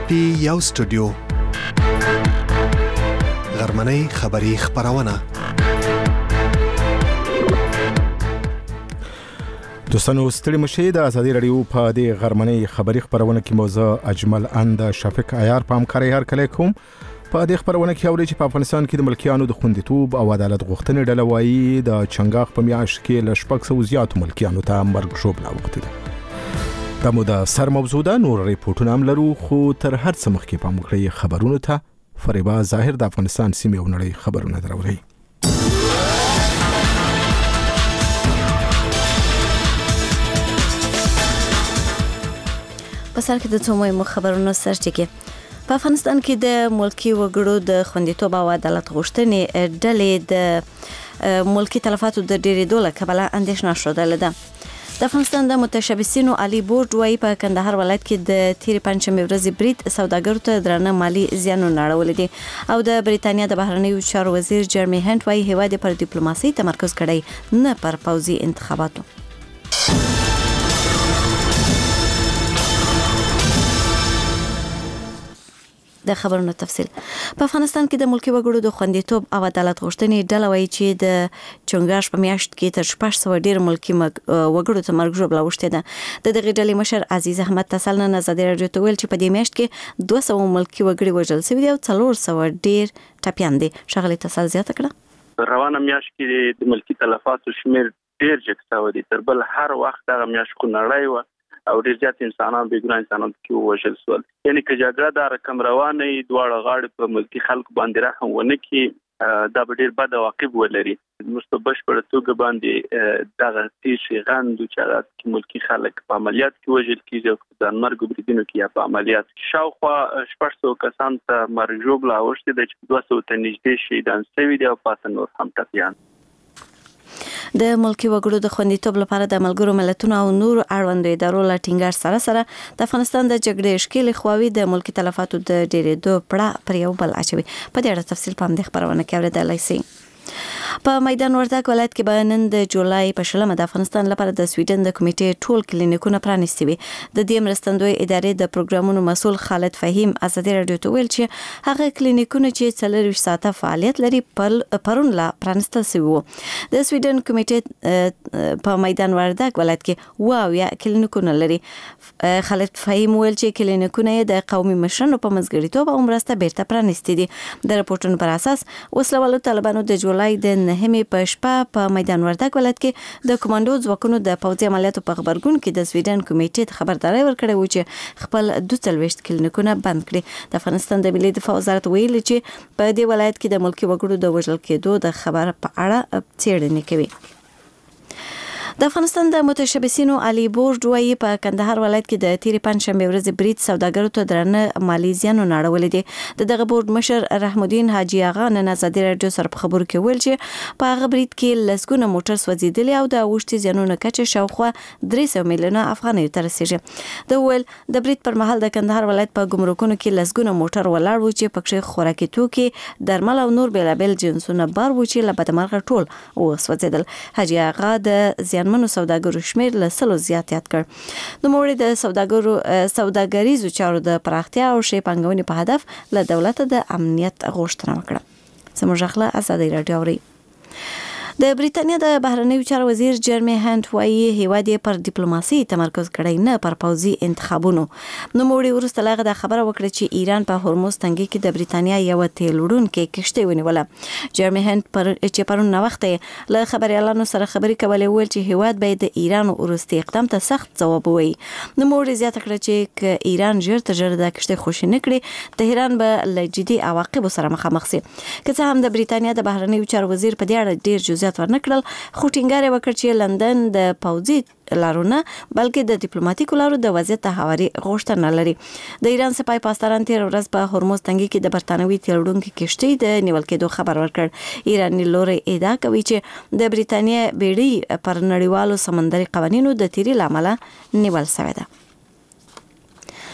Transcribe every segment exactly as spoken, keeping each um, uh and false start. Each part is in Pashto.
پی یو سټوډیو غرمنۍ خبری خبرونه. دوستانو ستړي مشي د ازادي رادیو په دې غرمنۍ خبری خبرونه کې موضوع اجمل اند شفیق عیار په همکاري هر کله کوم. په دې خبرونه کې اوري چې په افغانستان کې د ملکیانو د خوندیتوب او عدالت غوښتنې ډله وایي د چنګاښ په میاشت کې ل شپږ سوه زیاتو ملکیانو ته مرګ ژوبله وغوښتې ده. دا مو د سر موضوع ده. نور ریپورټونه هم لرو خو تر هر څه مخکې پام وکړئ خبرونو ته. فریبا ظاهر د افغانستان سیمې او نړۍ خبرونه دراوړي. په سر کې د څو مهمو خبرونو سرچینه په افغانستان کې د ملکی وګړو د خوندیتوب او عدالت غوښتنې ډلې د ملکی تلفاتو د ډېرېدو له کبله اندېښنه ښودلې ده. د افغانستان د متشبثینو عالی بورډ وايي په کندهار ولایت کې د تیرې پنځمې ورځې برید سوداګرو ته درانه مالی زیانونه اړولي دي او د بریتانیا د بهرنیو چارو وزیر جرمی هنټ وايي هیواد پر ډیپلوماسي تمرکز کړی نه پر پوځي انتخاباتو. د خبرونو تفصیل په افغانستان کې د ملکی وګړو د خوندیتوب او عدالت غوښتنې ډله وایي چې د چنګاښ په میاشت کې تر شپږ سوه ډیر ملکی وګړو ته مرګ ژوبله وشتې ده. د دغې ډلې مشر عزیز احمد تسل نن ازادي راډیو ته ویل چې په دې میاشت کې دوه سوه ملکی وګړي وژل شوي دي او څلور سوه ډیر ټپیان دي. ښاغلي تسل زیاته کړه روانه میاشت کې د ملکی تلفاتو شمیر ډیر جګ شوی دی. تر بل هر وخت هغه میاشت خو نړۍ وه او ډیر زیات انسانان بې ګناه انسانان کې وژل شول. یعنی که جګړه دا رقم روانه وي دواړه غاړې په ملکي خلکو باندې رحم ونه کړي دا به ډیر بد عواقب ولري. موږ په بشپړه توګه باندې دغه تیښې غندو چې هغه ملکي خلک په عملیات کې وژل کېږي او په ځانمرګو بریدونو کې یا په عملیات شاوخوا شپږ سوه کسان ته مرګ ژوبله اوښتې ده چې دوه سوه ته نږدې شهیدان شوي دي او پاته نور هم ټپیان. د ملکی وګړو د خوندیتوب لپاره د ملګرو ملتونو او نورو اړوندو ادارو له ټینګار سره سره د افغانستان د جګړې ښکېلې خواوې د ملکی تلفاتو د ډېرېدو پړه پر یو بل اچوي. په دې اړه تفصیل په همدې خبرونه کې اورېدلی سئ. په میدان وردګ ولایت کې به نن د جولای په شلمه د افغانستان لپاره د سویډن د کمیټې ټول کلینیکونه پرانیستي وي. د دې مرستندوی ادارې د پروګرامونو مسؤل خالد فهیم ازادي راډیو ته ویل چې هغه کلینیکونه چې څلرویشت ساعته فعالیت لري پرون لا پرانیستل شوي وو. د سویډن کمیټې په میدان وردګ ولایت کې اوه اویا کلینیکونه لري. خالد فهیم ویل چې کلینیکونه د قومي مشرانو په منځګړیتوب او مرسته بیرته پرانیستي دي. د راپورټونو پر اساس وسله والو طالبانو د جولای د نهمې په شپه په میدان وردګ ولایت کې د کمانډو ځواکونو د پوځي عملیاتو په خبرګون کې د سویډن کمیټې ته خبرداری ورکړی و چې خپل دوه څلوېښت کلینیکونه بند کړي. د افغانستان د ملي دفاع وزارت ویلي چې په دې ولایت کې د ملکي وګړو د وژل کېدو د خبر په اړه څېړنې کوي. د افغانستان د متشبثینو عالی بورډ وايي په کندهار ولایت کې د تیرې پنځمې ورځې برید سوداګرو ته درانه مالی زیانونه اړولي دي. د دغه بورډ مشر رحم الدین حاجي اغا نن ازادي راډیو سره په خبرو کې ویل چې په هغه برید کې لسګونه موټر سوځېدلي او د اوښتې زیانونو کچه شاوخوا درې سوه میلیونه افغانیو ته رسیږي. د ویل د برید پر مهال د کندهار ولایت په ګمرکونو کې لسګونه موټر ولاړ وو چې پکې خوراکي توکي درمل او نور بیلابیل جنسونه بار وو چې له بدمرغه ټول وسوځېدل. حاجي اغا د منو سوداګرو شمیر له سلو زیات یاد کړ. نوموړي د سوداګرو سوداګریزو چارو د پراختیا او شی پانګونې په هدف له دولت د امنیت غوښتنه وکړه. زموږ خپل ازادي راډیو اوري. د بریتانیا د بهرنیو چارو وزیر جرمی هنټ وايي هیواد پر ډیپلوماسي تمرکز کړی نه پر پوځي انتخابونو. نوموړي وروسته له هغه خبره وکړه چې ایران په هرمز تنګي کې د بریتانیا یو تیل وړونکې کشتۍ ونیوله. جرمی هنټ پر چې پرون وخت له خبريالانو سره خبرې کولې ویل چې هیواد باید د ایران وروستي اقدام ته سخت ځواب ووایي. نوموړي زیاته کړه چې ک ایران ژر تر ژره د کشتۍ خوشي نه کړي تهران به له جدي عواقبو سره مخامخ شي. که څه هم د بریتانیا د بهرنیو چارو وزیر په دې اړه ډیر جزئیات ورنکړل خو ټینګار وکړ چې لندن د پوځي لارو نه بلکې د ډیپلوماټیکو لارو د وضعیت هواري غوښتنه لري. د ایران سپای پاسداران تیر ورځ په هرمز تنګي کې د برتانوي تیل وړونکې کشتۍ د نیول کېدو خبر ورکړ. ایراني لوري ادعا کوي چې د بریتانیا بیړۍ پر نړیوالو سمندري قوانینو د تیري لامل نیول شوې ده.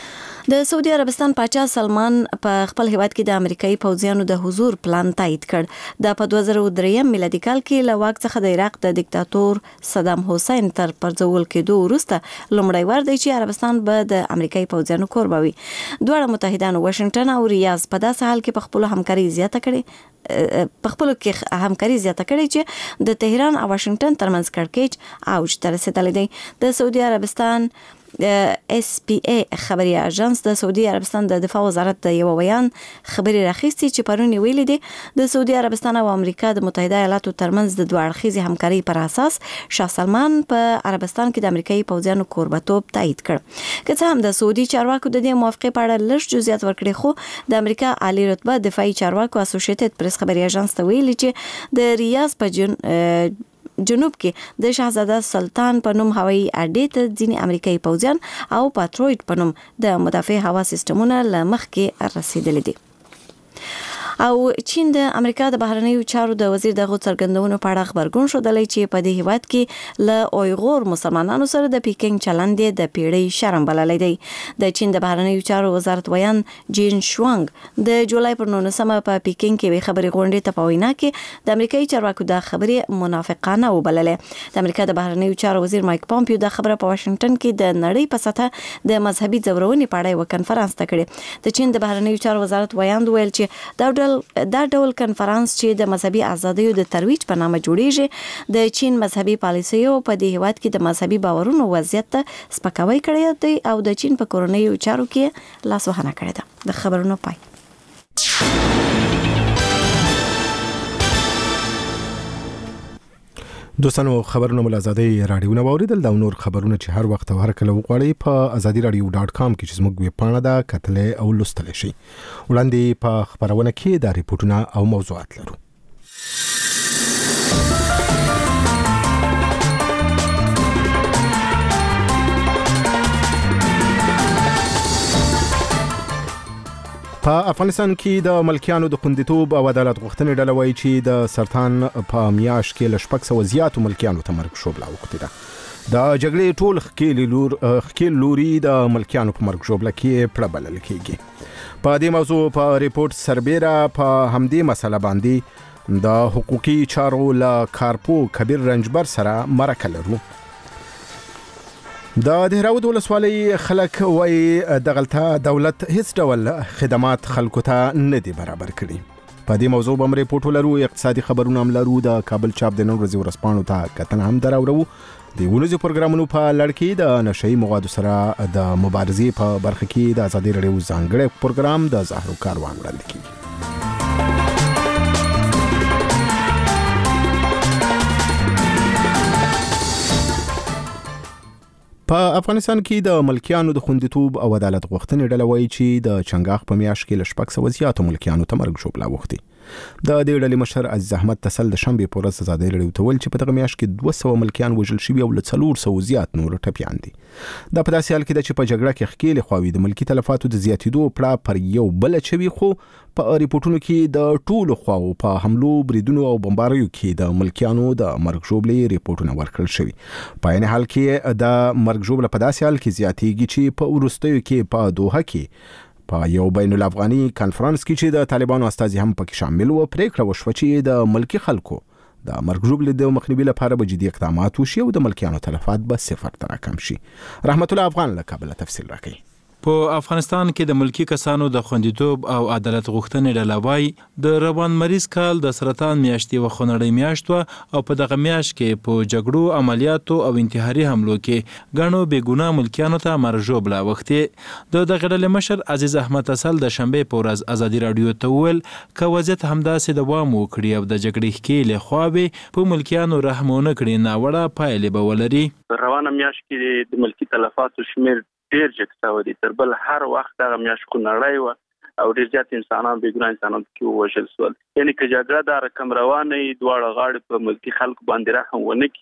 د سعودي عربستان پاچا سلمان په خپل هیواد کې د امریکایي پوځیانو د حضور پلان تایید کړ. دا په دوه زره درې میلادي کال کې له واک څخه د عراق د دیکتاتور صدام حسین تر پرځول کېدو وروسته لومړی وار دی چې عربستان به د امریکایي پوځیانو کوربه وي. دواړه متحدانو واشنگټن او ریاض په داسې حال کې په خپل همکاري زیاته کړې په خپل کې همکاري زیاته کړې چې د تهران او واشنگټن ترمنځ کړکېچ اوج ته رسېدلی دی. د سعودي عربستان اس پی ای خبري اژانس د سعودي عربستان د دفاع وزارت د یو بیان خبري راخیستي چې پرون ویلي دي د سعودي عربستان او امریکا د متحده ایالاتو ترمنځ د دوه اړخیزې همکاري پر اساس شاه سلمان په عربستان کې د امریکایي پوځیانو کوربتوب تایید کړ. که څه هم د سعودي چارواکو د دې موافقې په اړه لږ جزئیات ورکړي، خو د امریکا عالی رتبه دفاعي چارواکو اسوسییټډ پریس خبري اژانس ته ویلي چې د ریاض په جن جنوب کې د شاهزاده سلطان په نوم هوایي اډې ته ځینې امریکایي پوځیان او پاترویډ په نوم د مدافع هوا سیستمونه له مخکې رسیدلي دي. او چین د امریکا د بهرنیو چارو د وزیر دغه څرګندونو په اړه خبرګون شودلی چې په دې هیواد کې له اویغور مسلمانانو سره د پیکینګ چلند د پیړۍ شرم بللی دی. د چین د بهرنیو چارو وزارت ویان جین شوانګ د جولای پر نولسمه په پیکینګ کې وی خبري غونډې ته په وینا کې د امریکایي چارواکو د خبرې منافقانه وبللې. د امریکا د بهرنیو چارو وزیر مایک پامپیو د خبره په واشنگټن کې د نړۍ په سطح د مذهبي ځورونې په اړه یو کنفرانس ته کړی. د چین د بهرنیو چارو وزارت ویان ویل چې دا دا ډول کنفرانس چې د مذهبي ازادیو د ترویج په نامه جوړیږي د چین مذهبي پالیسیو په دې هیواد کې د مذهبي باورونو وضعیت ته سپکاوی کړی دی او د چین په کورنیو چارو کې لاسوهنه کړې ده. د خبرونو پای. دوستانو خبرونه مل ازادي رادیو نو اوریدل دا نور خبرونه چې هر وخت او هر کله وغواړئ په ازادي رادیو ډاټ کام کې چې زموږ ویب پاڼه ده کتلې او لوستل شي. وړاندې په خبرونه کې دا ریپورتونه او موضوعات لرو. په افغانستان کې د ملکیانو د خوندیتوب او عدالت غوښتنې ډله وایي چې د سرطان په میاشت کې له شپږ سوه زیاتو ملکیانو ته مرګ ژوبله اوښتې ده. د جګړې ټول ښکېل لور ښکېل لوري د ملکیانو په مرګ ژوبله کې پړه بلل کېږي. په دې موضوع په ریپورت سربیره په همدې مسله باندې د حقوقي چارو له کارپو کبیر رنجبر سره مرکه لرو. د دهراود ولسوالۍ خلک وایي دغلته دولت هیڅ ډول خدمات خلکو ته نه دي برابر کړي. په دې موضوع به هم ریپورټ ولرو. اقتصادي خبرونه هم لرو. د کابل چاپ د نن ورځې ورځپاڼو ته کتنه هم دراوړو. د ولسي پروګرامونو په لړ کې د نشهیي موادو سره د مبارزې په برخه کې د ازادي راډیو ځانګړی پروګرام د زهرو کاروان وړاندې کیږي. په افغانستان کې د ملکیانو د خوندیتوب او عدالت غوښتنې ډله وایي چې د چنګاښ په میاشت کې له شپږ سوه زیاتو ملکیانو ته مرګ ژوبله اوښتې. د دې ډلې مشر عزیز احمد تسل د شنبې په ورځ ازادي راډیو ته ویل چې په دغه میاشت کې دوه سوه ملکیان وژل شوي او له څلور سوو زیات نور ټپیان دي. دا په داسې حال کې ده چې په جګړه کې ښکېلې خواوې د ملکي تلفاتو د زیاتېدو پړه پر یو بل اچوي، خو په ریپورټونو کې د ټولو خواو په حملو، بریدونو او بمباریو کې د ملکیانو د مرګ ژوبلې ریپورټونه ورکړل شوي. په عین حال کې د مرګ ژوبله په داسې حال کې زیاتېږي چې په وروستیو کې په دوحه کې په یو بین الافغاني کانفرنس کې چې د طالبانو استازي هم پکې شامل و، پریکړه وشوه چې د ملکي خلکو د مرګ ژوبلې د مخنیوي لپاره به جدي اقدامات وشي او د ملکیانو تلفات به صفر ته راکم شي. رحمت الله افغان له کابل تفصیل راکوي. په افغانستان کې د ملکی کسانو د خوندیتوب او عدالت غوښتنې ډله وایي د روان مریض کال د سرطان میاشتې یوه خونړۍ میاشت وه او په دغه میاشت کې په جګړو، عملیاتو او انتحاري حملو کې ګڼو بېګناه ملکیانو ته مرګ ژوبله اوښتې. د دغې ډلې مشر عزیز احمد تسل د شنبې په ورځ ازادي راډیو ته وویل که وضعیت همداسې دوام وکړي او د جګړې ښکېلې خواوې په ملکیانو رحم ونه کړي، ناوړه پایلې به ولري. روانه میاشت کې د ملکي تلفاتو شمېر ډېر جګ دی. تر بل هر وخت دغه میاشت خونړۍ وه او ډېر زیات انسانان، بېګناه انسانان پکې ووژل سول. یعنې که جګړه دا رقم روانه وي، دواړه غاړې په ملکي خلکو باندې رحم ونه کړي،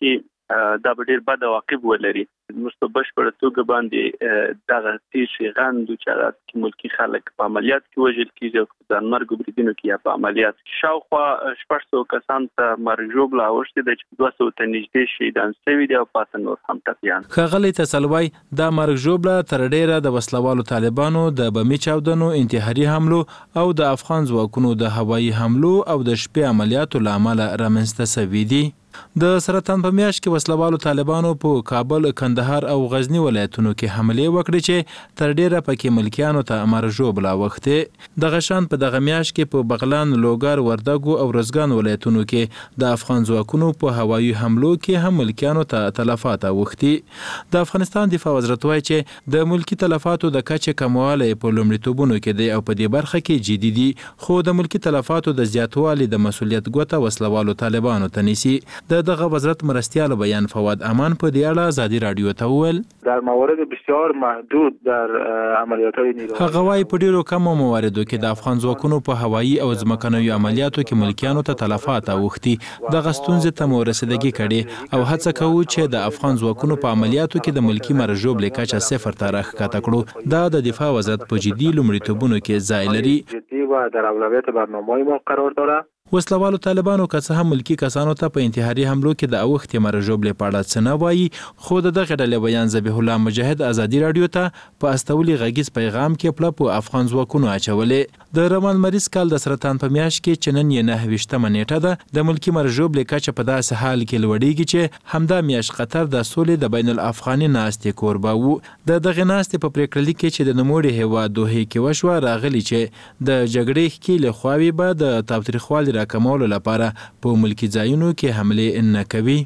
دا به ډیر بد عواقب ولري. مستبش په توګه باندې دغه تیشي غند چې هغه ملکی خلک په عملیات کې وژل کیږي او د مرګ بریدونو کې یا په عملیات شاوخوا شپږ سوه کسان ته مرګ ژوبله اوښتې ده چې دوه سوه ته نږدې شهیدان شوي دي او پاته نور هم ټپیان. ښاغلی تسلوی دا مرګ ژوبله تر ډیره د وسلوالو طالبانو د بمي چاودنو، انتحاري حملو او د افغان ځواکونو د هوایي حملو او د شپې عملیاتو له امله رامنځته شوي دي. د سرطان په میاشت کې وسلوالو طالبانو په کابل، کندهار او غزنی ولایتونو کې حملې وکړې چې تر ډیره پکې ملکیانو ته مرګ ژوبله اوښتې. دغه شان په دغه میاشت کې په بغلان، لوګر، وردګو او روزګان ولایتونو کې د افغان ځواکونو په هوایي حملو کې هم ملکیانو ته تلفات اوښتي. د افغانستان دفاع وزارت وایي چې د ملکی تلفاتو د کچې کموالی په لومړیتوبونو کې دی او په دې برخه کې جدي دي، خو د ملکی تلفاتو د زیاتوالي د مسؤلیت ګوته وسلوالو طالبانو ته نیسي. د دغه وزارت مرستیال بیان فواد امان په دې اړه ازادي رادیو ته وویل در موارد بسیار محدود در عملیات‌های نیروی هغه وايي په ډیرو کمو مواردو کې د افغان ځواکونو په هوایي او ځمکنیو عملیاتو کې ملکیانو ته تلفات اوښتي. دغه ستونزې ته مو رسیدګي کړې او هڅه کوو چې د افغان ځواکونو په عملیاتو کې د ملکی مرګ ژوبلې کچه صفر ته راښکته کړو. دا د دفاع وزارت په جدي لومړیتوبونو کې ځای لري. جدي و در اولویت برنامه‌های ما قرار دارد. وسلوالو طالبانو که څه هم ملکی کسانو ته په انتحاري حملو کې د اوښتې مرګ ژوبلې په اړه څه نه وایي، خو د دغه ډلې بیان ذبیح الله مجاهد ازادي رادیو ته په استولي غږیز پیغام کې پله په افغان ځواکونو اچولې. د روان مریض کال د سرطان په میاشت کې چې نن یې نهه ویشتمه نیټه ده، د ملکی مرګ ژوبلې کچه په داسې حال کې لوړیږي چې همدا میاشت قطر د سولې د بین الافغاني ناستې کوربه و. د دغې ناستې په پریکړه لیک کې چې د نوموړي هیواد دوحې کې وشوه راغلي چې د جګړې ښکېلې خواوې به د تاوتریخوالي راکمولو لپاره په ملکی ځایونو کې حملې نه کوي.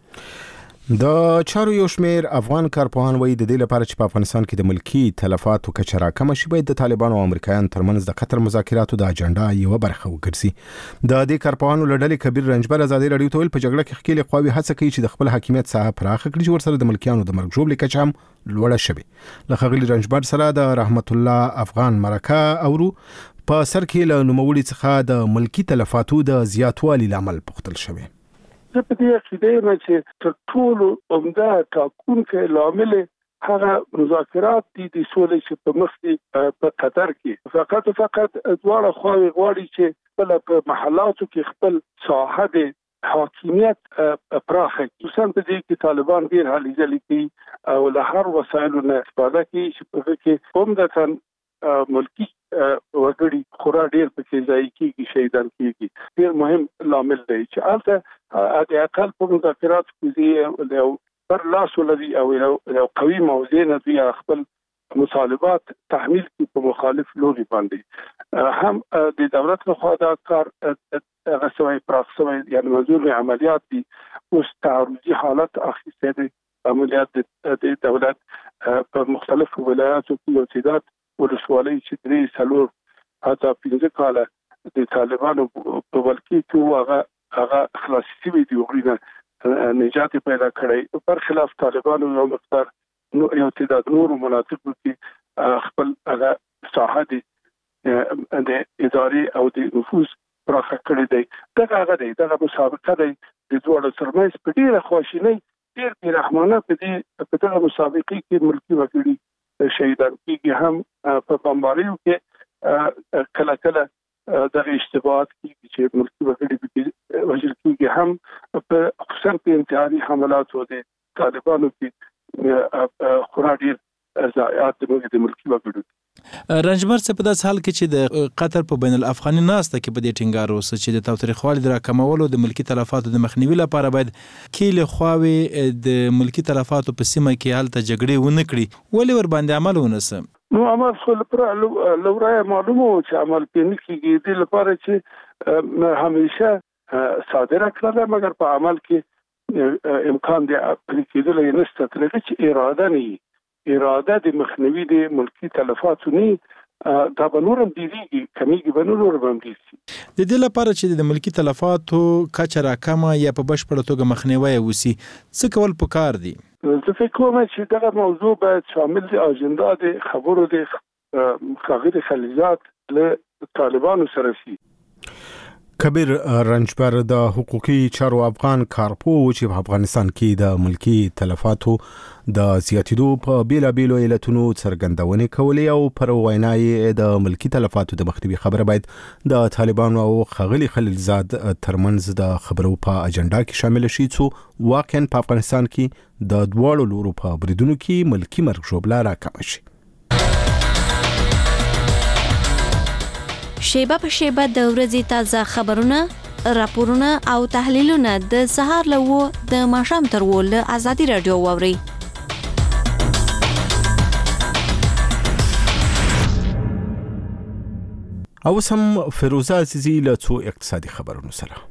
د چارو یو شمیر افغان کارپوهان وایي د دې لپاره چې په افغانستان کې د ملکی تلفاتو کچه راکمه شي باید د طالبانو او امریکایانو ترمنځ د قطر مذاکراتو د اجنډا یوه برخه وګرځي. د دې کارپوهانو له ډلې کبیر رنجبر ازادي رادیو ته ویل په جګړه کې ښکېلې خواوې هڅه کوي چې د خپل حاکمیت ساحه پراخه کړي چې ورسره د ملکیانو د مرګ ژوبلې کچه هم لوړه شوي. له ښاغلي رنجبر سره د رحمت الله افغان مرکه اورو. په سر کې له نوموړي څخه د ملکی تلفاتو د زیاتوالي لامل پوښتل شوی. زه په دې عقیده یم چې تر ټولو عمده ټاکونکی لامل هغه مذاکرات دي د سولې چې په مخ کې په قطر کې فقط فقط دواړه خواوې غواړي چې خپل په محلاتو کې خپل ساحه د حاکمیت پراخه کړي. خصوصا په دې کې طالبان ډېر هلې ځلې کوي او له هر وسایلو نه استفاده کوي چې په هغه کې عمدتاً ملکی وګړي خورا ډېر پکې ځای کېږي، شهیدان کېږي. ډېر مهم لامل دی چې هلته د اقل په مذاکرات کې یو پر لاس ولري او یو قوي موضوع نه دوی خپل مطالبات تحمیل کړي په مخالف لوري باندې. هم د دولت لخوا دا کار هغه سوی پراخ سوی یعنې منظور عملیات دي اوس تعرضي حالت اخیستی دی. عملیات د دولت په مختلفو ولایاتو کې یو تعداد ولسوالۍ چې درې څلور حتی پنځه کاله د طالبانو په ولکې کې هغه هغه خلاص شوي دي، هغوی نه نجات پیدا کړی. پر خلاف طالبانو یو مقدار یو تعداد نورو مناطقو کې خپل هغه ساحه دي د ادارې او د نفوذ پراخه کړی دی. دغه هغه دی، دغه مسابقه دی د دواړو ترمنځ په ډېره خواشینۍ ډېر بېرحمانه په دې په دغه مسابقې کې ملکي وګړي شهیدان کېږي. هم په بمباریو کې کله کله دغه اشتباهات کېږي چې ملکي وګړي پکې وژل کېږي. هم په خصوصا په انتحاري حملاتو د طالبانو کې خورا ډېر ضایعات د ملکي وګړو. رنجبر څه په داسې حال کې چې د قطر په بین الافغاني ناسته کې په دې ټینګار اوسه چې د تاوتریخوالي د راکمولو د ملکي تلفاتو د مخنیوي لپاره باید کېلې خواوې د ملکي تلفاتو په سیمه کې هلته جګړې ونه کړي، ولې ور باندې عمل ونه سه؟ نو عمل خو لورای معلومه و چې عمل پې نه کېږي، دې لپاره چې همیشه صادره کړله مګر په عمل کې امکان د پلي کېدلو یې نشته. تر هغه چې اراده نه وي، اراده د مخنیوي د ملکی تلفاتو نه دا به نور هم ډېرېږي، کمیږي به نور هم ډېر. د دې لپاره چې د ملکی تلفاتو کچه راکمه یا په بشپړه توګه مخنیوی وسي څه کول پکار دي؟ زه فکر کوم چې دغه موضوع باید شامل د اجنډا د خبرو د ښاغلي خلیلزاد له طالبانو سره شي. کبیر رنجبر د حقوقي چارو افغان کارپو چې په افغانستان کې د ملکی تلفاتو د زیاتیدو په بیلابیلو علتونو څرګندونې کولې او پر وینای د ملکی تلفاتو د مخنیوي خبره باید د طالبانو او ښاغلي خلیلزاد ترمنځ د خبرو په اجنډا کې شامل شي چې واقعا په افغانستان کې د دواړو لورو په بریدونو کې ملکی مرګ ژوبله راکمه شي. شیبه په شیبه د ورځې تازه خبرونه، راپورونه او تحلیلونه د سهار له و د ماښام تر و له ازادي رادیو واوري. او سم فیروزه عزیزی له څو اقتصادي خبرونو سره.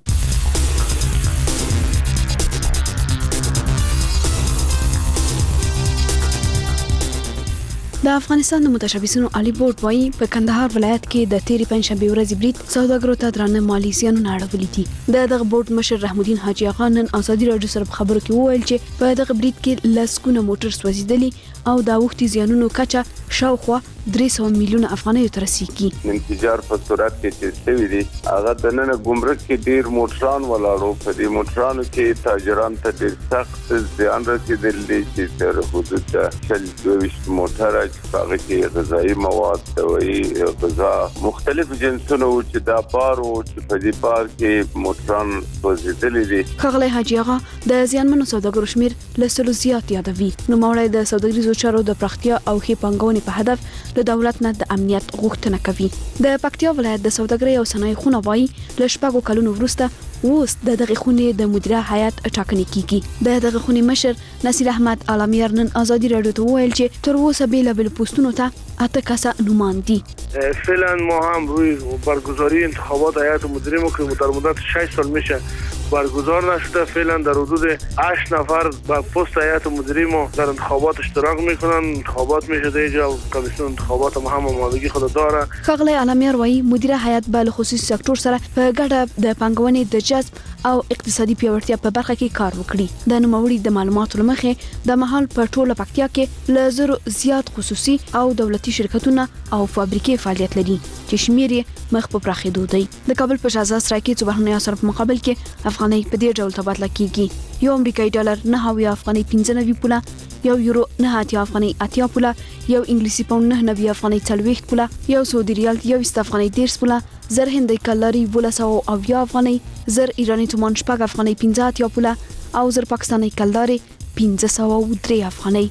د افغانستان د متشبثینو عالی بورډ وايي په کندهار ولایت کې د تیری پنځشنبه ورځې برید سوداګرو ته درانه مالی زیانونه اړولي دي. د دغه بورډ مشر رحم الدین حاجی آغا نن ازادي رادیو سره خبرو کې وویل چې په دغه برید کې لسګونه موټر سوځیدلي او د وختي زیانونو کچه شاوخوا درې سوه میلیونه افغانیو ته رسیږي. انفجار په صورت کې چې شوی دی هغه د نن ګمرک کې ډیر موټران ولاړو، په دې موټرانو کې تاجران ته ډیر سخت زیان رسیدلی چې تر حدود شل دویشت موټر چې هغه کې غذایی مواد، دوایي، غذا، مختلف جنسونه چې دا بار او چې په دې بار کې موټران سوځیدلي دي. ښاغلی حاجي آغا د زیانمنو سوداګرو شمیر له سلو زیات یادوي. نوموړی د سوداګریزو چارو د پراختیا او ښې پانګونې په هدف له دولت نه د امنیت غوښتنه کوي. د پکتیا ولایت د سوداګرۍ او صنایع خونه وايي له شپږو کلونو وروسته اوس د دغه خونې د مدیره هیئت ټاکنې کیږي. د دغه خونې مشر نصیر احمد عالمیر نن ازادي رادیو ته وویل چې تر اوسه بیلابیل پوسټونو ته اته کسه نومان دي. فعلا ما هم روی برگزاری انتخابات هیئت مدیره ما که در مدت شش سال میشه برگزار نشده، فعلا در حدود هشت نفر با پست هیئت مدیره ما در انتخابات اشتراک میکنن. انتخابات میشه اینجا، کمیسیون انتخابات ما هم آمادگی خود داره. ښاغلی عالمیر وايي مدیره هیئت به له خصوصي سکتور سره په ګډه د پانګونې د جذب او اقتصادي پیاوړتیا په برخه کې کار وکړي. د نوموړي د معلوماتو لمخې د مهال په ټوله پکتیا کې له زرو زیات خصوصي او دولتي شرکتونه او فابریکې فعالیت لري چې شمیر یې مخ په پراخېدو دی. د کابل په شهزاد سرای کې څو بهرنیو سره په مقابل کې افغانۍ په دې ډول تبادله کیږي. یو امریکایي ډالر نه اویا افغانۍ پنځه نوي پوله، یو یورو نه اتیا افغانۍ اتیا پوله، یو انګلیسي پاوند نه نوي افغانۍ څلوېښت پوله، یو سعودي ریال یویشت افغانۍ دېرش پوله، زر هندۍ کلداري اوولس سوه اویا افغانۍ، زر ایراني تومان شپږ افغانۍ پنځه اتیا پوله او زر پاکستاني کلداري پنځه سوه درې افغانۍ.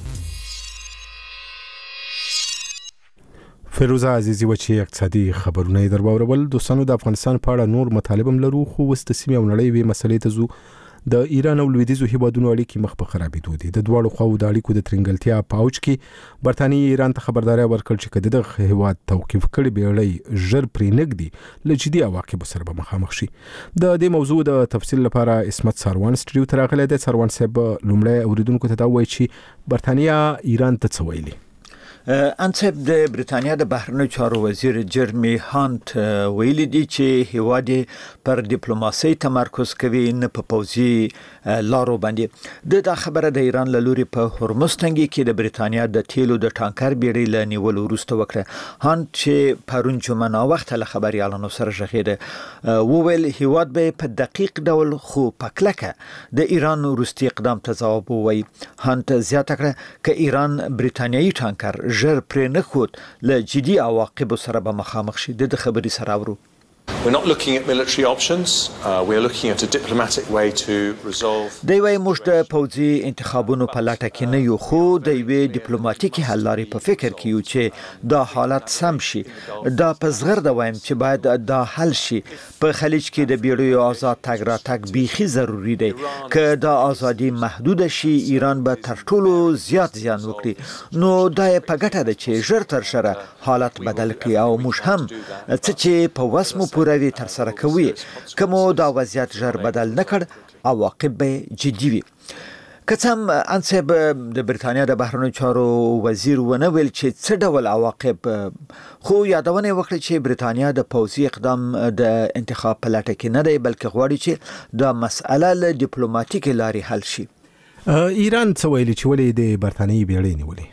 فیروزه عزیزی و چې اقتصادي خبرونه در باورول. دوستانو د افغانستان په اړه نور مطالب هم لرو، خو وست سیمه او نړۍ وی مسلې ته زو. د ایران او لویدیځو هیوادونو اړیکې مخ په خرابېدو دي. د دواړو خواو د اړیکو د ترنګلتیا په اوج کې برتانیې ایران ته خبرداري ورکړه چې کله دغه هیواد توقیف کړي بیړۍ ژر پرې نږدي له جدي عواقبو سره به مخامخ شي. د دې موضوع د تفصیل لپاره اسمت ساروان سټډیو ته راغلی دی. ساروان صاحب لومړی اوریدونکو ته دا وایي چې برتانیې ایران ته څه ویلي؟ انصب د بریتانیا د بهرنیو چارو وزیر جرمی هانت ویلي دي چې هیواد پر ډیپلوماسي تمرکز کوي نه په پوځي لارو باندې. د دا خبره د ایران له لوري په هرمز تنګي کې د بریتانیا د تیلو د ټانکر بیړۍ له نیولو وروسته وکړه. هانت چې پرون جمعه نا وخت له خبريالانو سره ژغېده وویل هیواد به په دقیق ډول خو پکلکه د ایران وروستي اقدام ته ځواب ووایي. هانت زیاته کړه ک ایران بریتانیایی ټانکر ژر پرې نه خود له جدي عواقبو سره به مخامخ شي. د خبري سره ورو We're not looking at military options. Uh, we're looking at a diplomatic way to resolve. دی وای موږ د پوځي انتخابونو په لټه کې نه یو، خو د یوې ډیپلوماټیکي حل لارې په فکر کې یو چې دا حالت سم شي. دا په زغر د وایم چې باید دا حل شي. په خلیج کې د بیړیو آزاد تګ راتګ بیخي ضروری دی. که دا ازادي محدود شي ایران به تر ټولو زیات زیان وکړي. نو دا په ګټه ده چې ژر تر شره حالت بدل کړي او موږ هم څه چې په وسمو پوروي تر سره کوي. کومو دا وضعیت ژر بدل نکړ عواقب به جدي وي. کڅم انصب د بریتانیا د بهرنیو چارو وزیر ونه ویل چې څه ډول عواقب، خو یادونه وکړه چې بریتانیا د پوځي اقدام د انتخاب په لټه کې نه دی بلکې غواړي چې دا مسأله له ډیپلوماټیک لارې حل شي. ایران څه ویلي چې ولې د برتانیې بیړۍ نیولې؟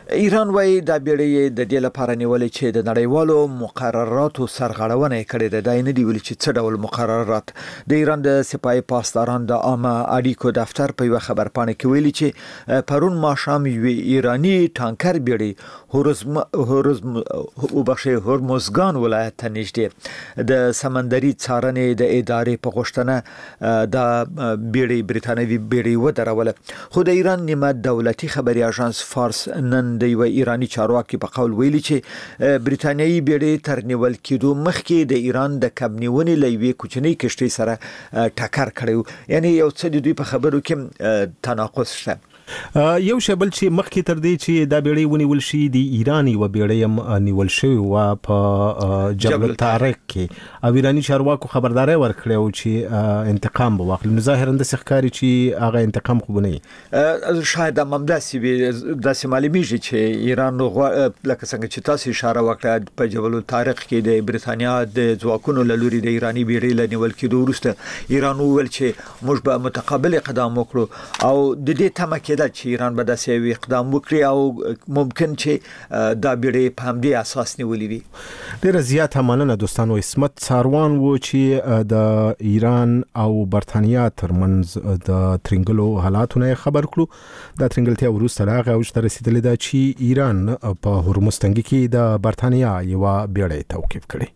ایران وايي د بیړۍ د دې لپاره نیولې چې د نړیوالو مقرراتو سرغړونه کړې ده. دا نه دی ویل چې څه ډول مقررات. د ایران د سپاه پاسداران د عامه اړیکو دفتر په یو خبر پاڼه کې ویلي چې پرون ماښام یو ایرانی ټانکر بیړۍ هورزم هورزم وبخښي هرمزګان ولایت ته نږدې د سمندري څارنې د ادارې په غوښتنه د بیړۍ بریتانوي بیړۍ ودروله. خو د ایران نیمه دولتي خبري اژانس فارس نن د یو ایرانی چارواکي په قول ویلي چې بریتانیایی بیړۍ تر نیول کېدو مخکې د ایران د کبنیونې لوي کوچنۍ کشتۍ سره ټکر کړو. یعنی یو څه د دوی په خبرو کې تناقض شته. یو شبل چې مخکې تر دې چې دا بیړۍ ونیول شي د ایرانی و بیړۍ هم نیول شوی و په جبل طارق کې او ایرانی چارواکو خبرداري ورکړه او چې انتقام به واخلي. نو ظاهرا د ښکاری چې هغه انتقام خو نه شاید ممداسي د معلومیږي چې ایران لکه څنګه چې تاسو اشاره وکړه په جبل طارق کې د بریتانیا د ځواکونو لوري د ایرانی بیړۍ لنیول کېدو وروسته ایران وویل چې موږ به متقابل اقدام وکړو او د دې تمه دا چې ایران به داسې یو اقدام وکړي او ممکن چې دا بیړۍ په همدې اساس نیولې وي. ډېره زیاته مننه دوستانو. اسمت څاروان و چې د ایران او برتانیا ترمنځ د ترنګلو حالاتونه خبر کړو. دا ترنګلتیا وروسته راغی او چې رسیدلې ده چې ایران په هرمز تنګي کې د برتانیا یو بیړۍ توقیف کړي.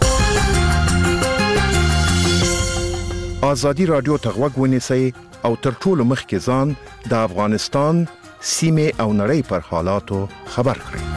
آزادی رادیو ته غوږ ونیسئ او تر ټولو مخکې ځان د افغانستان سیمې او نړۍ پر حالاتو خبر کړئ.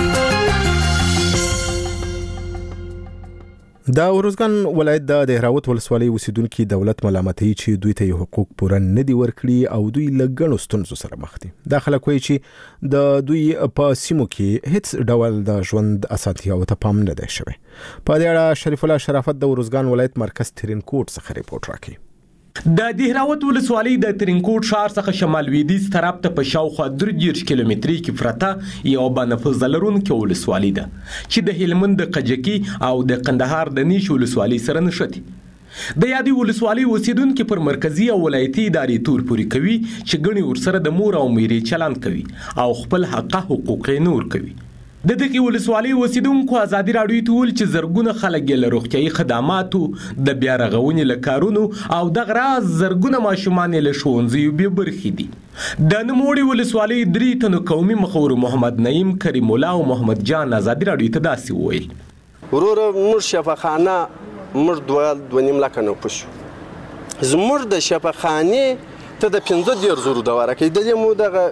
د اورزګان ولایت د دهراوت ولسوالۍ اوسیدونکو دولت ملامتوي چې دوی ته حقوق پوره نه دي ورکړي او دوی لګڼو ستونزو سره مخ دي. دا خلک وایي چې د دوی په سیمو کې هیڅ ډول د ژوند اسانتیاو ته پام نه دی شوی. په دې اړه شریف الله شرافت د اورزګان ولایت مرکز ترینکوټ څخه ریپورت راکړي. د دهراوت ولسوالۍ د ترینکوټ ښار څخه شمال لویدیځ طرف ته په شاوخوا درې دېرش کیلومتري کې پرته یو بنفذ لرونکې ولسوالۍ ده چې د هلمند د قجکي او د قندهار د نیش ولسوالۍ سره نښتي. د یادې ولسوالۍ اوسیدونکو پر مرکزی او ولایتي ادارې تور پوري کوي چې ګڼې ورسره د مور او میرې چلند کوي او خپل حق حقوق یې نور کوي. د دغه ولسوالۍ اوسیدونکو ازادي راډیو ته ویل چې زرګونه خلک له روغتيایي خدماتو د بیا رغونې لکارونو او د غراز زرګونه ماشومان له ښوونځیو به برخې دي. د نوموړي ولسوالۍ درې تنو قومي مخور محمد نعیم کریم الله او محمد جان ازادي راډیو ته داسې وویل. ورور موږ شفاخانه موږ دوه دوه نیم لکه نه پوښو زموږ د شفاخانه ته د پنځه دېرش زرو د ورکې د دې مو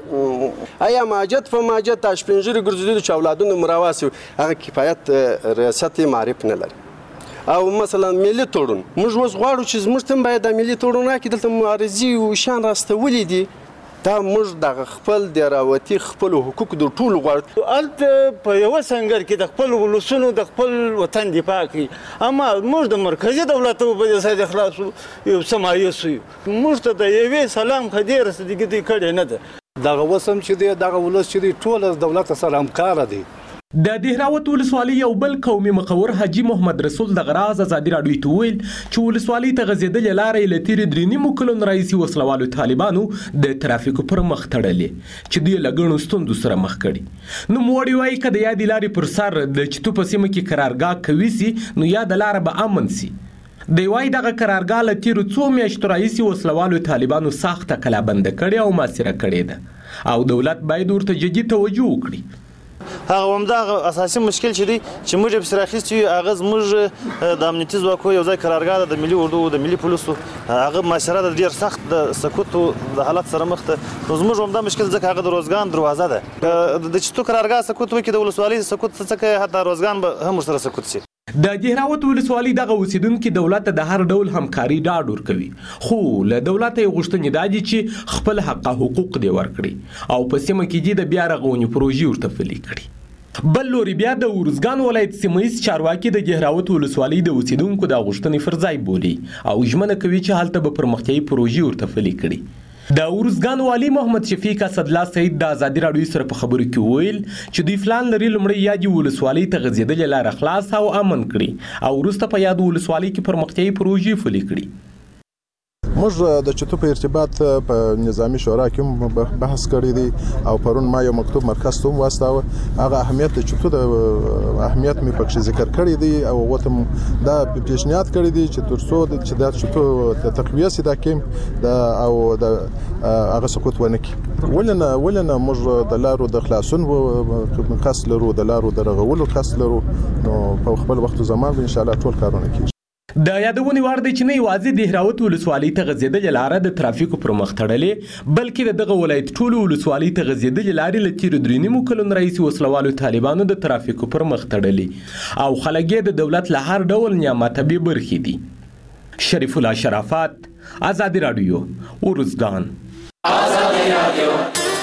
دغه آیا ماجد په ماجد تاش پنځري ګرځېدلو چې اولادونو مراواسي هغه کفایت ریاست معرف نه لري. او مثلا ملي تړون موږ اوس غواړو چې زموږ ته باید د ملي تړون راکړي دلته معارضي او شان راستولې دي. دا موږ د خپل د راوتی خپل حقوق د ټول غواړو الته په یو څنګه کې د خپل ولسونو د خپل وطن دفاع کوي. اما موږ د مرکزی دولت په دې سره خلاص یو سمایو سو موږ ته د یوې سلام خدای رسېدګي دی کړي نه ده. دغه وسم چې دی دغه ولس چې دی ټول دولت سره همکار دي. د دهراوت ولسوالۍ یو بل قومي مخور حاجی محمد رسول د غراز ازادي راډیو ته ویل چې ولسوالۍ ته غځېدلې لارې له تېرې درې نیمو کلونو راهیسې وسلوالو طالبانو د ترافیکو پر مخ تړلې چې دوی له ګڼو ستونزو سره مخ کړي. نوموړي وایي که د یادې لارې پر سر د چتو په سیمه کې قرارګاه کوي سي نو یاده لاره به امن سي. دی وایي دغه قرارګاه له تېرو څو میاشتو راهیسې وسلوالو طالبانو سخته کلابنده کړې او محاصره کړې ده او دولت باید ورته جدي توجه وکړي. هغه هم دا اساسي مشکل چې دی چې موږ په سراخیستو هغه موږ د امنیتي ځواکو یو ځای قرارګاه د ملي اردو د ملي پولیسو هغه معاشره د ډیر سخت د سکوت د حالت سره مخ ته نو زموږ هم دا مشکل ځکه هغه د روزګان دروازه ده د چتو قرارګاه سکوت وکړي د ولسوالۍ سکوت څخه حتی روزګان به هم سره سکوت شي. د دهراوت ولسوالۍ دغه اوسیدونکو دولت د هر ډول همکاري ډاډ ورکوي خو له دولت یې غوښتنې دا دي چې خپل حق حقوق دی ورکړي او په سیمه کې د بیا رغونې پروژې ورته پلي کړي. بل لوري بیا د اورزګان ولایت سیمه‌یز چارواکي د دهراوت ولسوالۍ د اوسیدونکو د غوښتنې پر ځای بولي او ژمنه کوي چې هلته به پرمختیایي پروژې ورته پلي کړي. د اورزګان والي محمد شفیق اسدالله سعید د ازادي راډیو سره په خبرو کې ویل چې دوی پلان لري لومړی یادې ولسوالۍ ته غځېدلې لاره خلاص او امن کړي او وروسته په یاد ولسوالۍ کې پرمختیایي پروژې پلي کړي. موږ د چتو په ارتباط په نظامی شورا کې بحث کړی دی او پرون ما یو مکتوب مرکز ته واستاوه. هغه اهمیت د چتو د اهمیت می پکې ذکر کړی دی او وته دا پیشنهاد کړی دی چې ترڅو چې دا چتو د تقویه سي دا کې د او د هغه سقوط ونه کی ولنه ولنه موږ د لارو د خلاصون قصد لرو د لارو د رغولو قصد لرو نو په خپل وخت زمان ان شاء الله ټول کارونه کوي. د یادونې وړ دی چې نه یوازې د هراوت ولسوالۍ ته غځېدلې لاره د ترافیکو پر مخ تړلې بلکې د دغه ولایت ټولو ولسوالۍ ته غځېدلې لارې له تېرو درې نیمو کلونو راهیسې وسلوالو طالبانو د ترافیکو پر مخ تړلې او خلک یې د دولت له هر ډول نعمتبې برخې دي. شریف الله شرافت، آزادي راډیو، ارزګان. آزادي راډیو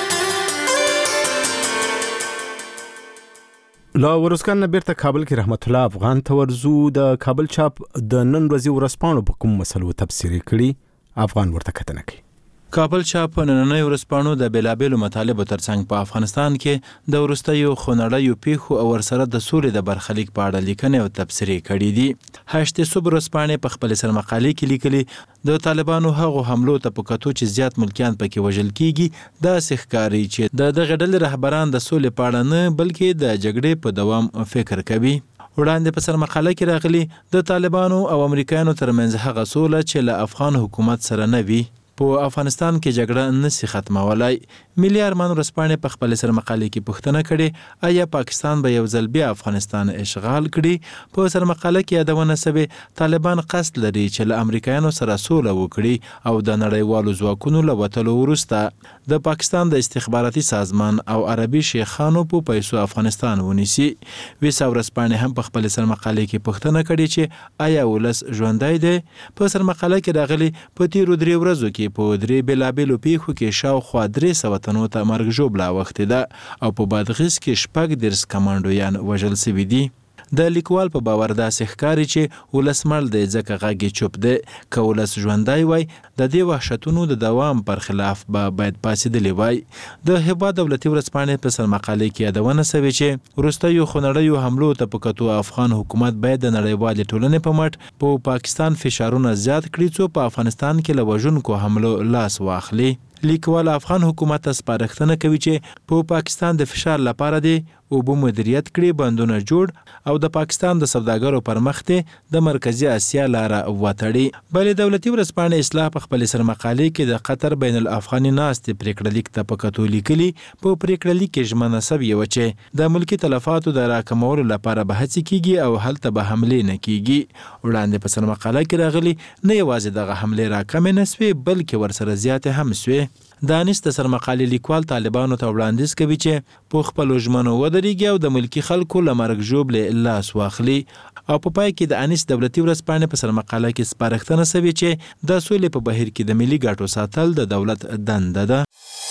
لا ورسکان نه بیرته کابل کې رحمت الله افغان ته ورزو. د کابل چاپ د نن ورځې ورځپاڼو په کوم مسلو تفسیر کړي افغان ورته کتنه کوي. کابل چاپ نننۍ ورځپاڼو د بیلابیلو مطالبو ترڅنګ په افغانستان کې د وروستیو خونړیو پیښو او ورسره د سولې د برخلیک په اړه لیکنې او تبصرې کړي دي. هشت صبح ورځپاڼې په خپل سرمقالې کې لیکلي د طالبانو هغو حملو ته په کتو چې زیات ملکیان پکې وژل کیږي داسې ښکاري چې د دغه ډلې رهبران د سولې په اړه نه بلکې د جګړې په دوام فکر کوي. وړاندې په سرمقاله کې راغلي د طالبانو او امریکایانو ترمنځ هغه سوله چې له افغان حکومت سره نه وي په افغانستان کې جګړه نشي ختمولای. ملي ارمان ورځپاڼې په خپل سرمقالې کې پوښتنه کړې آیا پاکستان به یو ځل بیا افغانستان اشغال کړي. په سرمقاله کې یادونه شوې طالبان قصد لري چې له امریکایانو سره سوله وکړي او د نړیوالو ځواکونو له وتلو وروسته د پاکستان د استخباراتي سازمان او عربي شیخانو په پیسو افغانستان ونیسي. ویسا ورځپاڼې هم په خپل سرمقالې کې پوښتنه کړې چې آیا ولس ژوندی دی. په سرمقاله کې راغلي په تیرو درې ورځو کې په درې بیلابیلو پیښو کې شاوخوا درې سوه تنو ته مرګ ژوبله اوښتې ده او په بادغیس کې شپږ دېرش کمانډویان وژل شوي دي. د لیکوال په باور داسې ښکاري چې ولس مړ دی ځکه غږ یې چوپ دی. که ولس ژوندی وای د دې وحشتونو د دوام پر خلاف به باید پاڅېدلی وای. د هېواد دولتي ورځپاڼې په سرمقالې کې یادونه شوې چې وروستیو خونړیو حملو ته په کتو افغان حکومت باید د نړیوالې ټولنې په مټ په پاکستان فشارونه زیات کړي څو په افغانستان کې له وژونکو حملو لاس واخلي. لیکوال افغان حکومت ته سپارښتنه کوي چې په پاکستان د فشار لپاره دی اوبه مدیریت کړي، بندونه جوړ او د پاکستان د سوداګرو پر مخ د مرکزی اسیا لاره وتړي. بلې دولتي ورځپاڼې اصلاح په خپل سرمقالې کې د قطر بین الافغاني ناستې پریکړه لیک ته په کتو لیکلي. په پریکړه لیک کې ژمنه شوې وه چې د ملکي تلفاتو د راکمولو لپاره به هڅې کیږي او هلته به حملې نه کیږي. وړاندې په سرمقاله کې راغلي نه یوازې دغه حملې راکمې نه سوې بلکې ورسره زیاتې هم سوې. د انیس د سرمقالې لیکوال طالبانو ته وړاندیز کوي چې په خپلو ژمنو ودرېږي او د ملکي خلکو له مرګ ژوبلې لاس واخلي. او په پای کې د انیس دولتي ورځپاڼې په سرمقاله کې سپارښتنه شوې چې د سولې په بهیر کې د ملي ګټو ساتل د دولت دنده ده.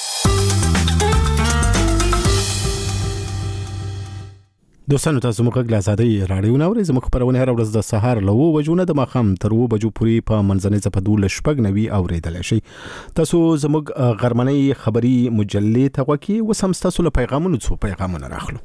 دوستانو تاسو موږ غږ له ازادۍ راډیو نه اورئ. زموږ خپرونه هره ورځ د سهار له اوو بجو نه د ماښام تر اوو بجو پورې په منځنۍ څپه دولس شپږ نوي اورېدلی شئ. تاسو زموږ غرمنۍ خبري مجلې ته غوږ کړئ. اوس هم ستاسو له پیغامونو څو پیغامونه راخلو.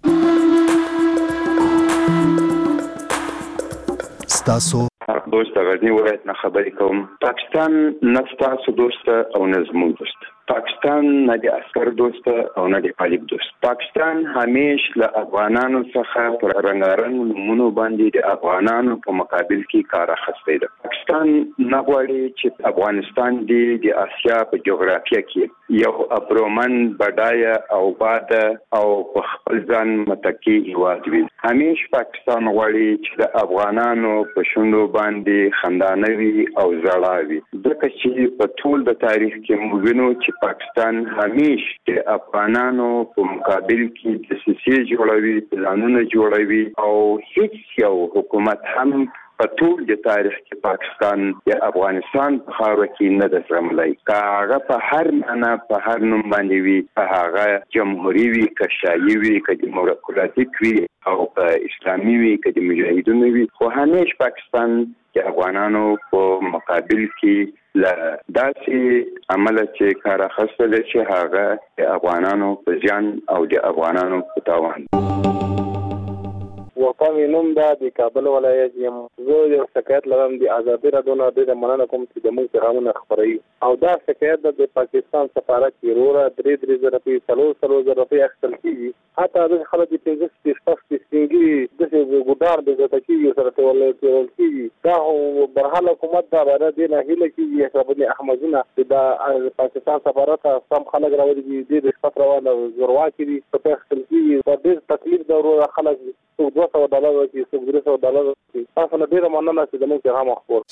ستاسو دوست غزنی ولایت نه خبرې کوم. پاکستان نه ستاسو دوست او نه زموږ دوست. پاکستان نه د عسکر دوست او نه د طالب دوست. پاکستان همیش له افغانانو څخه پر رنګارنګ نومونو باندې د افغانانو په مقابل کې کار اخیستی ده. پاکستان نه غواړي چې افغانستان د اسیا په جغرافیه کې یو ابرومن بډایه او باد او په خپل ځان متکی هیواد وي. همیش پاکستان غواړي چې د افغانانو په شونډو باندې خندانه وي او ژړا وي. ځکه چې په ټول د تاریخ کې موږ وینو چې پاکستان همیش د افغانانو په مقابل کې د سیاسي جوړوي، پلانونه جوړوي او هیڅ یو حکومت هم په ټول د تاریخ کې پاکستان د افغانستان په خاوره کې نه ده زغملی. که هغه په هر معنا په هر نوم باندې وي، که هغه جمهوري وي، که شایي وي، که دیموکراتیک وي او په اسلامي وي، که د مجاهدونو وي، خو همیش پاکستان د افغانانو په مقابل کې له داسې عمله چې کار اخیستلی چې هغه د افغانانو په زیان او د افغانانو په تاوان. وطن نوم دا د کابل ولایت یم. زه یو شکایت لرم د آزادي راډیو نه ډېره مننه کوم چې زموږ پیغامونه خپروي او دا شکایت د پاکستان سفارت کې وروره درې درې زره روپۍ څلور څلور زره روپۍ اخیستل کېږي. حتی د خلک د پنځه شپږ شپږ سپینګي داسې ګودار د زده کېږي سره تړل کېږي. دا برحال حکومت دا باید دې نه هیله کېږي حسابونه احمدونه چې دا پاکستان سفارت سم خلک راوړي دي د شپږ روانه زورواکي دي په اخیستل کېږي. په ډېر تکلیف دا وروره خلک څوک دوه سوه ډالر ورکړي څوک درې سوه ډالر ورکړي. تاسو نه ډېره مننه چې زموږ پیغام خپور.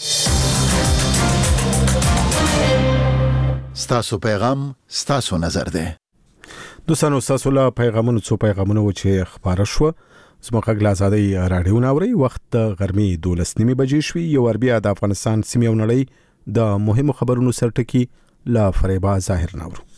ستاسو پیغام ستاسو نظر دی. دوستانو ستاسو له پیغامونو څو پیغامونه و چې خبره شوه زموږ غږ له ازادۍ راډیو نه اورئ. وخت د غرمې دولس نیمې بجې شوي. یو ور بیا د افغانستان سیمې او نړۍ د مهمو خبرونو سرټکي له فریبا ظاهر نه اورو.